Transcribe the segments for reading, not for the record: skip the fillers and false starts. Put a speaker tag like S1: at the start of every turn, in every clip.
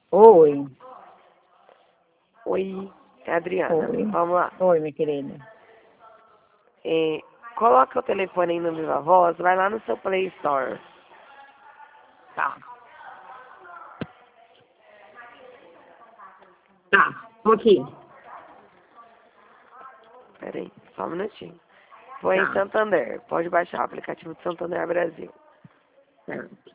S1: Oi.
S2: Oi, é a Adriana.
S1: Oi.
S2: Vamos lá.
S1: Oi, minha querida.
S2: Coloca o telefone aí no Viva Voz, vai lá no seu Play Store.
S1: Tá. Tá, tô aqui.
S2: Pera aí, só um minutinho. Põe em
S1: Tá,
S2: Santander. Pode baixar o aplicativo de Santander Brasil.
S1: certo.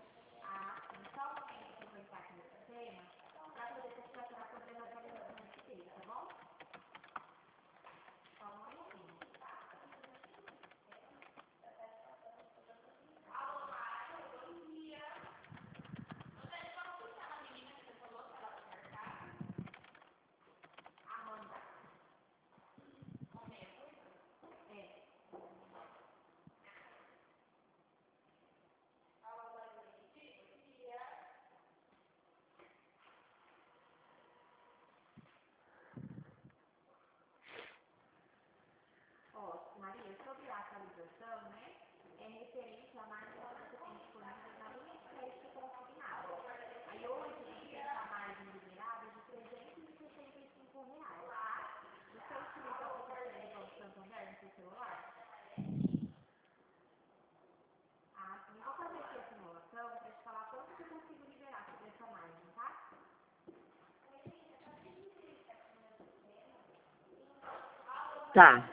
S1: Tá.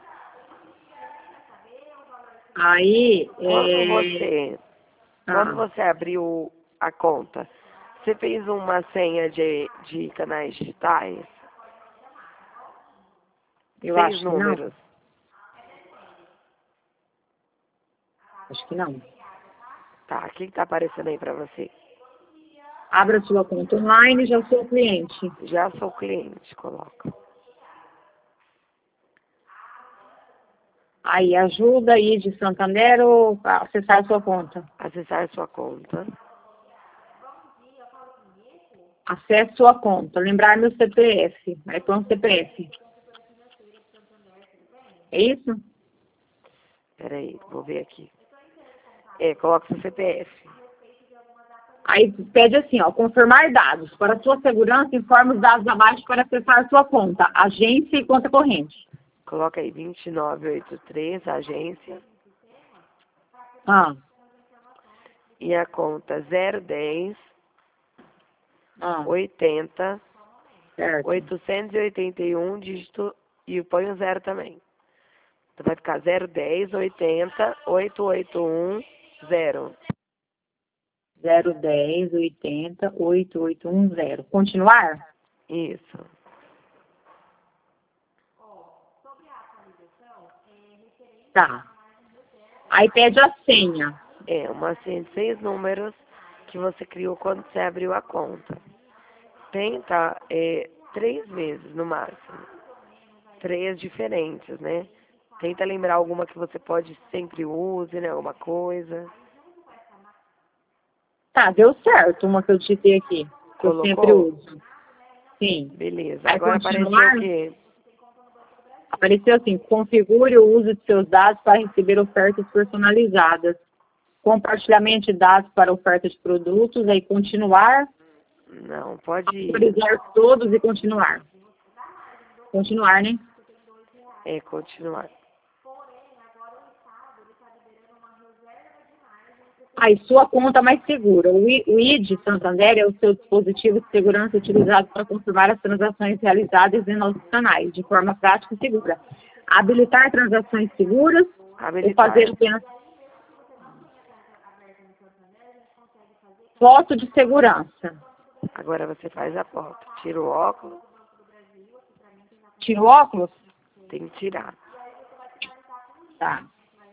S1: Aí,
S2: Quando você abriu a conta, você fez uma senha de canais digitais?
S1: eu
S2: 6
S1: acho que não.
S2: números.
S1: Acho que não.
S2: Tá, o que tá aparecendo aí pra você?
S1: Abra sua conta online, já sou cliente.
S2: Já sou cliente, coloca.
S1: Aí, ajuda aí de Santander ou acessar sua conta?
S2: Acessar sua conta.
S1: Acesse sua conta. Lembrar meu CPF. Aí põe um CPF. É isso?
S2: Peraí, vou ver aqui. Coloca seu CPF.
S1: Aí pede assim, ó, confirmar dados. Para sua segurança, informe os dados abaixo para acessar sua conta, agência e conta corrente.
S2: Coloca aí 2983, agência.
S1: Ah,
S2: E a conta 010
S1: ah,
S2: 80
S1: certo.
S2: 881, dígito, e põe o 0 também. Então vai ficar 010 80 881 0.
S1: 010 80 8810. Continuar?
S2: Isso.
S1: Tá. Aí pede a senha.
S2: Uma senha de 6 números que você criou quando você abriu a conta. Tenta 3 vezes no máximo. 3 diferentes, né? Tenta lembrar alguma que você pode sempre use, né? Alguma coisa.
S1: Tá, deu certo uma que eu digitei aqui, que eu sempre
S2: Colocou?
S1: uso. Sim.
S2: Beleza.
S1: Aí
S2: Agora apareceu
S1: continuar,
S2: o quê?
S1: apareceu assim, configure o uso de seus dados para receber ofertas personalizadas. Compartilhamento de dados para oferta de produtos, aí continuar,
S2: Não, pode ir.
S1: autorizar todos e continuar. Continuar, né?
S2: Continuar.
S1: Aí, sua conta mais segura. O ID Santander é o seu dispositivo de segurança utilizado para confirmar as transações realizadas em nossos canais, de forma prática e segura. Habilitar transações seguras ou fazer
S2: Habilitar.
S1: apenas foto de segurança.
S2: Agora você faz a foto. Tira o óculos.
S1: Tira o óculos?
S2: Tem que tirar.
S1: Tá.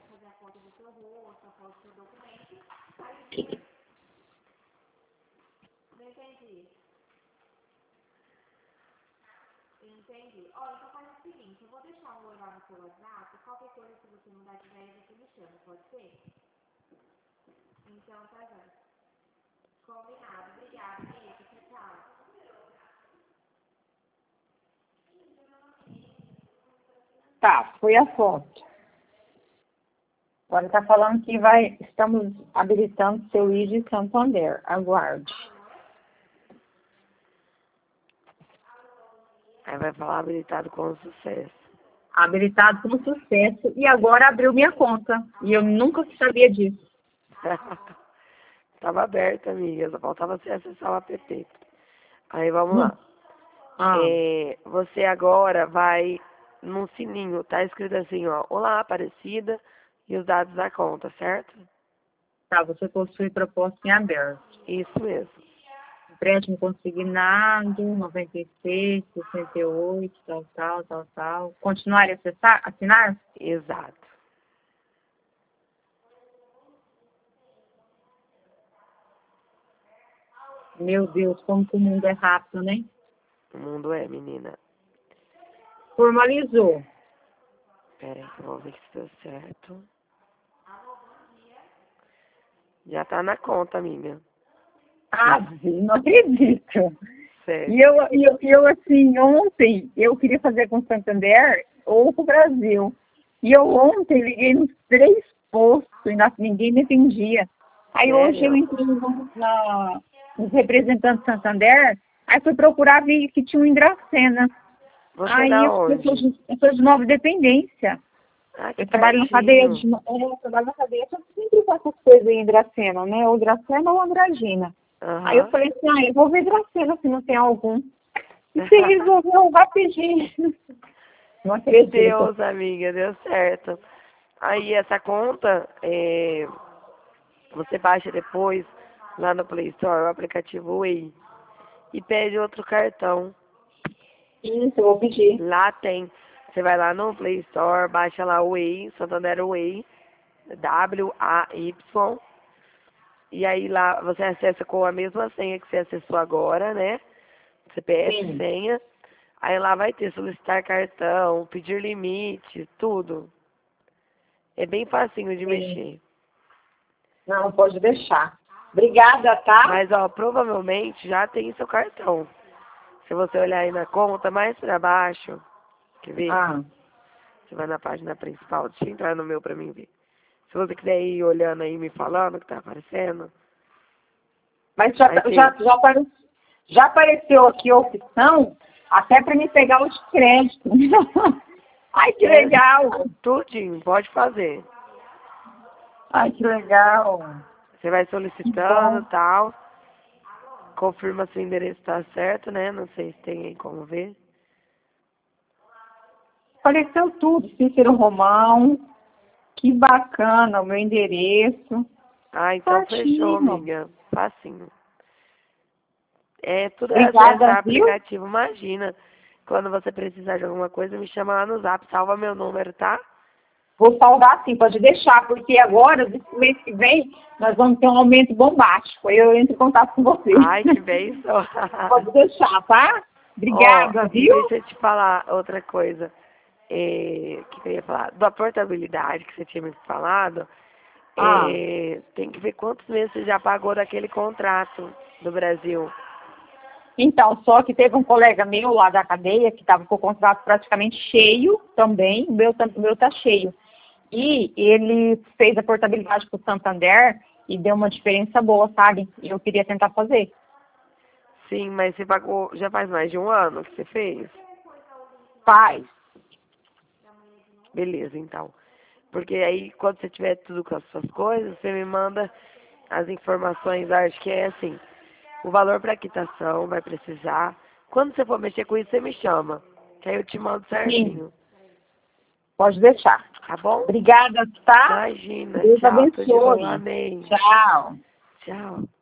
S1: Tá, foi a foto. Agora está falando que estamos habilitando seu ID Santander. Aguarde.
S2: Aí vai falar habilitado com sucesso.
S1: Habilitado com sucesso. E agora abriu minha conta. E eu nunca sabia disso.
S2: Tava aberta, amiga. Só faltava você acessar o app. Aí vamos lá.
S1: Ah,
S2: Você agora vai num sininho. Tá escrito assim, ó. Olá, Aparecida. E os dados da conta, certo?
S1: tá, você possui proposta em aberto.
S2: Isso mesmo.
S1: Empréstimo consignado, 96, 68, tal. Continuar a assinar?
S2: Exato.
S1: Meu Deus, como que o mundo é rápido, né?
S2: O mundo é, menina.
S1: Formalizou.
S2: Pera aí que eu vou ver se deu certo. Já tá na conta, amiga.
S1: Ah, não acredito.
S2: Sério.
S1: E eu, assim, ontem, eu queria fazer com o Santander ou com o Brasil. E eu ontem liguei nos 3 postos e ninguém me atendia. Aí hoje eu
S2: Sério?
S1: entrei nos representantes do Santander, aí fui procurar, vi que tinha um em Dracena.
S2: Você
S1: Aí
S2: da
S1: eu sou
S2: onde?
S1: de Nova Dependência.
S2: Ah, que
S1: Eu trabalho na cadeia
S2: pertinho.
S1: eu trabalho na cadeia, só que sempre com essas coisas aí em Dracena, né? Ou Dracena ou Andradina. Aí eu
S2: Aham.
S1: falei assim, eu vou ver Dracena se não tem algum. E você resolveu rapidinho. Não
S2: Que
S1: acredito.
S2: Deus, amiga, deu certo. Aí essa conta, você baixa depois lá no Play Store o aplicativo Way e pede outro cartão.
S1: Isso, eu vou pedir.
S2: Lá tem. Você vai lá no Play Store, baixa lá o Way, Santander Way, WAY. E aí lá você acessa com a mesma senha que você acessou agora, né? CPF,
S1: Sim.
S2: senha. Aí lá vai ter solicitar cartão, pedir limite, tudo. É bem facinho de
S1: Sim.
S2: mexer.
S1: Não, pode deixar. Obrigada, tá?
S2: Mas, ó, provavelmente já tem seu cartão. Se você olhar aí na conta, mais pra baixo, quer ver?
S1: Ah,
S2: Você vai na página principal, deixa eu entrar no meu pra mim ver. Se você quiser ir olhando aí, me falando o que tá aparecendo,
S1: mas
S2: vai ter
S1: já apareceu aqui a opção até para me pegar os créditos. Ai, que
S2: é,
S1: legal.
S2: tudinho, pode fazer.
S1: Ai, que legal.
S2: Você vai
S1: Que
S2: solicitando
S1: bom.
S2: e tal, confirma se o endereço tá certo, né? Não sei se tem aí como ver.
S1: Apareceu tudo, Cícero Romão. Que bacana o meu endereço.
S2: Ah, então fechou,
S1: Certinho.
S2: amiga. Facinho. É, tudo é
S1: Obrigada,
S2: acessar
S1: viu?
S2: aplicativo. Imagina, quando você precisar de alguma coisa, me chama lá no Zap, salva meu número, tá?
S1: Vou salvar sim, pode deixar, porque agora, no mês que vem, nós vamos ter um aumento bombástico. Aí eu entro em contato com você.
S2: Ai, que bênção.
S1: Pode deixar, tá?
S2: Ó,
S1: Obrigada,
S2: e
S1: viu?
S2: deixa eu te falar outra coisa. Que eu ia falar? Da portabilidade que você tinha me falado,
S1: Ah,
S2: tem que ver quantos meses você já pagou daquele contrato do Brasil.
S1: então, só que teve um colega meu lá da cadeia que estava com o contrato praticamente cheio também, o meu tá cheio. E ele fez a portabilidade com o Santander e deu uma diferença boa, sabe? E eu queria tentar fazer.
S2: Sim, mas você pagou, já faz mais de um ano que você fez?
S1: Faz.
S2: Beleza, então. Porque aí, quando você tiver tudo com as suas coisas, você me manda as informações, acho que é assim, o valor para quitação vai precisar. Quando você for mexer com isso, você me chama, que aí eu te mando
S1: Sim,
S2: certinho,
S1: pode deixar.
S2: tá bom?
S1: Obrigada, tá?
S2: Imagina,
S1: Deus
S2: tchau, tudo de bom,
S1: abençoe.
S2: amém.
S1: Tchau.
S2: Tchau.